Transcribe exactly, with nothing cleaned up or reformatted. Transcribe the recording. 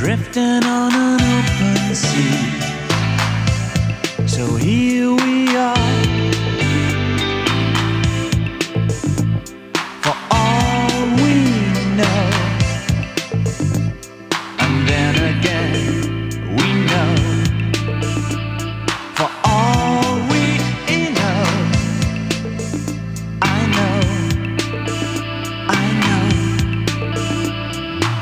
drifting on an open sea. So here we